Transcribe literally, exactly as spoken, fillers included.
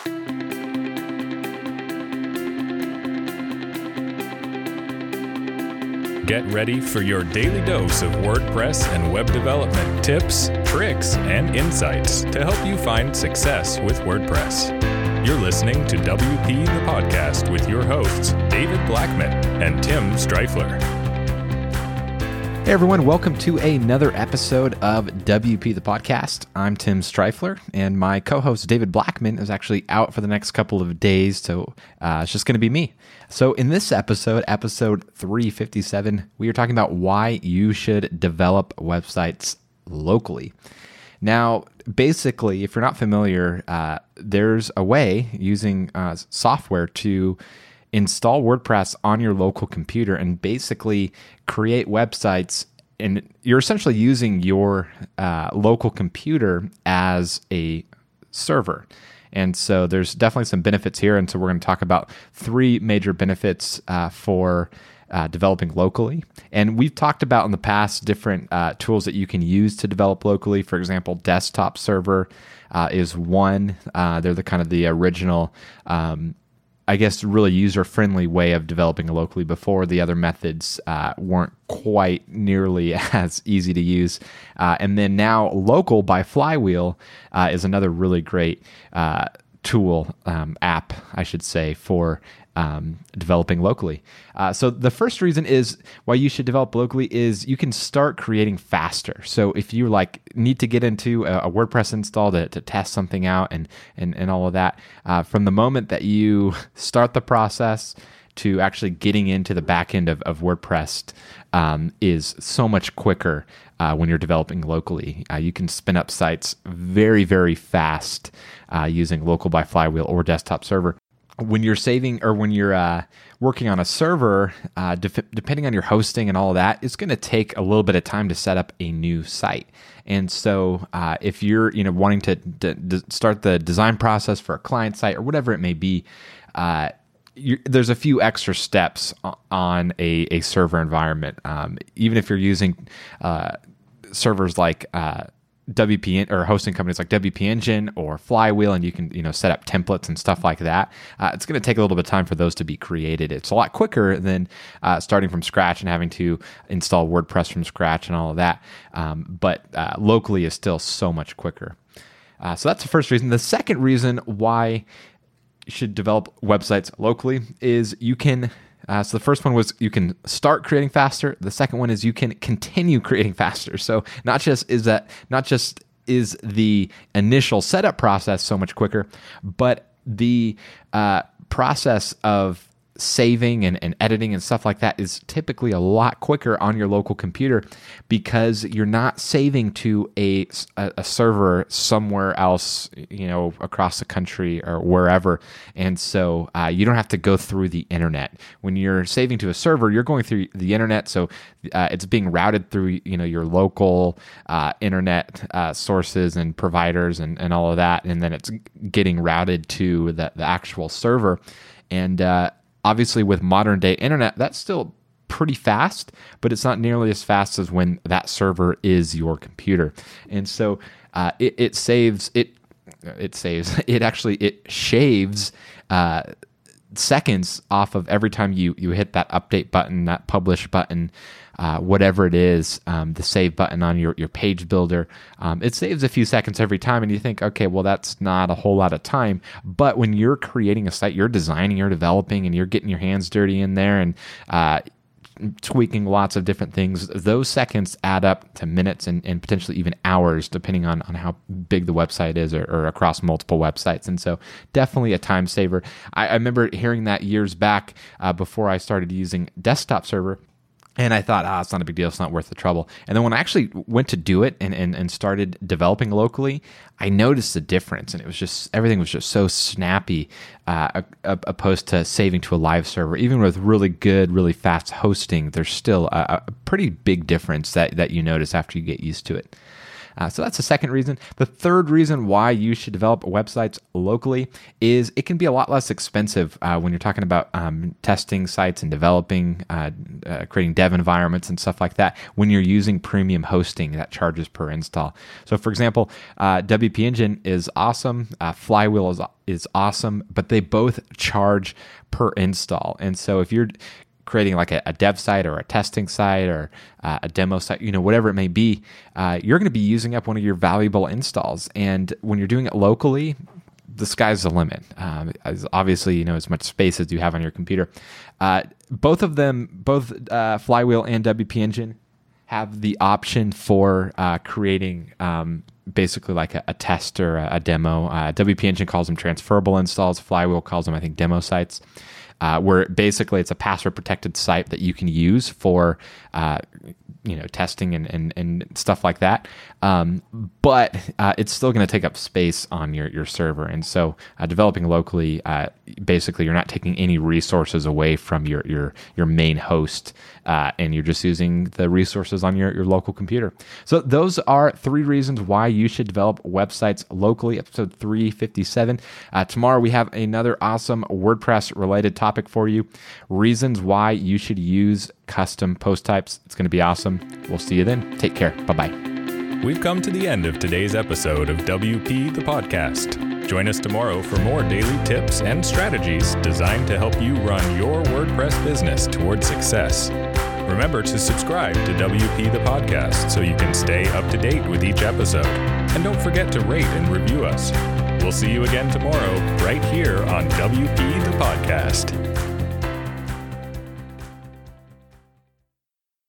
Get ready for your daily dose of WordPress and web development tips, tricks, and insights to help you find success with WordPress. You're listening to W P the Podcast with your hosts, David Blackman and Tim Streifler. Hey everyone, welcome to another episode of W P the Podcast. I'm Tim Streifler, and my co-host David Blackman is actually out for the next couple of days, so uh, it's just going to be me. So in this episode, episode three fifty-seven, we are talking about why you should develop websites locally. Now, basically, if you're not familiar, uh, there's a way using uh, software to install WordPress on your local computer and basically create websites. And you're essentially using your uh, local computer as a server. And so there's definitely some benefits here. And so we're going to talk about three major benefits uh, for uh, developing locally. And we've talked about in the past different uh, tools that you can use to develop locally. For example, Desktop Server uh, is one. Uh, they're the kind of the original um, I guess, really user-friendly way of developing locally. Before, the other methods uh, weren't quite nearly as easy to use. Uh, and then now, Local by Flywheel uh, is another really great uh, tool, um, app, I should say, for um, developing locally. Uh, so the first reason is why you should develop locally is you can start creating faster. So if you like need to get into a, a WordPress install to, to test something out and and, and all of that, uh, from the moment that you start the process to actually getting into the back end of, of WordPress um, is so much quicker uh, when you're developing locally. Uh, you can spin up sites very, very fast uh, using Local by Flywheel or Desktop Server. When you're saving or when you're uh, working on a server, uh, def- depending on your hosting and all of that, it's going to take a little bit of time to set up a new site. And so uh, if you're you know wanting to d- d- start the design process for a client site or whatever it may be, uh, you, there's a few extra steps on a, a server environment. Um, even if you're using uh, servers like uh, W P or hosting companies like W P Engine or Flywheel, and you can you know set up templates and stuff like that. Uh, it's going to take a little bit of time for those to be created. It's a lot quicker than uh, starting from scratch and having to install WordPress from scratch and all of that. Um, but uh, locally is still so much quicker. Uh, so that's the first reason. The second reason why you should develop websites locally is you can. Uh, so the first one was you can start creating faster. The second one is you can continue creating faster. So not just is that not just is the initial setup process so much quicker, but the uh, process of saving and, and editing and stuff like that is typically a lot quicker on your local computer because you're not saving to a, a, a server somewhere else, you know, across the country or wherever. And so uh, you don't have to go through the internet. When you're saving to a server, you're going through the internet. So uh, it's being routed through, you know, your local uh, internet uh, sources and providers and, and all of that. And then it's getting routed to the, the actual server. And, uh, Obviously, with modern day internet, that's still pretty fast, but it's not nearly as fast as when that server is your computer. And so uh, it, it saves it. It saves it actually. It shaves uh, seconds off of every time you you hit that update button, that publish button. Uh, whatever it is, um, the save button on your, your page builder, um, it saves a few seconds every time, and you think, okay, well, that's not a whole lot of time. But when you're creating a site, you're designing, you're developing, and you're getting your hands dirty in there and uh, tweaking lots of different things, those seconds add up to minutes and, and potentially even hours, depending on, on how big the website is or, or across multiple websites. And so definitely a time saver. I, I remember hearing that years back uh, before I started using Desktop Server. And I thought, ah, it's not a big deal. It's not worth the trouble. And then when I actually went to do it and, and, and started developing locally, I noticed the difference. And it was just, everything was just so snappy uh, opposed to saving to a live server. Even with really good, really fast hosting, there's still a, a pretty big difference that, that you notice after you get used to it. Uh, so that's the second reason. The third reason why you should develop websites locally is it can be a lot less expensive uh, when you're talking about um, testing sites and developing, uh, uh, creating dev environments and stuff like that when you're using premium hosting that charges per install. So for example, uh, W P Engine is awesome. Uh, Flywheel is is awesome, but they both charge per install. And so if you're creating like a, a dev site or a testing site or uh, a demo site, you know, whatever it may be, uh, you're going to be using up one of your valuable installs. And when you're doing it locally, the sky's the limit. Um, as obviously, you know, as much space as you have on your computer. Uh, both of them, both uh, Flywheel and W P Engine, have the option for uh, creating um, basically like a, a test or a, a demo. Uh, W P Engine calls them transferable installs. Flywheel calls them, I think, demo sites. Uh, where basically it's a password protected site that you can use for uh, you know testing and, and, and stuff like that. Um, but uh, it's still going to take up space on your, your server. And so uh, developing locally, uh, basically you're not taking any resources away from your your, your main host, uh, and you're just using the resources on your, your local computer. So those are three reasons why you should develop websites locally. Episode three fifty-seven. Uh, tomorrow we have another awesome WordPress related topic for you. Reasons why you should use custom post types. It's going to be awesome. We'll see you then. Take care. Bye-bye. We've come to the end of today's episode of W P the Podcast. Join us tomorrow for more daily tips and strategies designed to help you run your WordPress business towards success. Remember to subscribe to W P the Podcast so you can stay up to date with each episode. And don't forget to rate and review us. We'll see you again tomorrow right here on W P the Podcast.